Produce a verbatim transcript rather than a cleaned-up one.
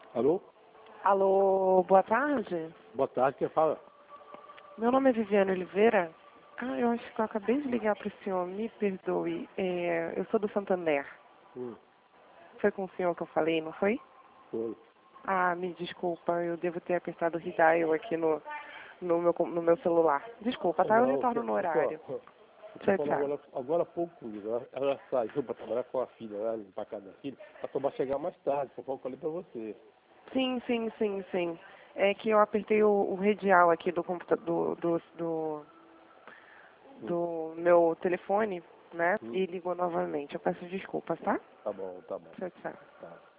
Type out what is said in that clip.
Alô? Alô, boa tarde. Boa tarde, quem fala? Meu nome é Viviane Oliveira. Ah, eu acho que eu acabei de ligar para o senhor, me perdoe. É, eu sou do Santander. Hum, Foi com o senhor que eu falei, não foi? foi. Ah, me desculpa, eu devo ter apertado o redial aqui no, no, meu, com- no meu celular. Desculpa, tá? Eu Não, retorno no aqui, ó, horário. eu tô Tchau, falando tchau. agora, agora há pouco comigo. Ela, ela saiu para trabalhar com a filha lá, limpar a casa da filha, para tomar chegar mais tarde, foi o que eu falei para você. Sim, sim, sim, sim. É que eu apertei o, o redial aqui do computador, do, do, do, Hum, do meu telefone, né? hum, E ligou novamente. Eu peço desculpas, tá? tá bom, tá bom. Tchau, tchau. Tá.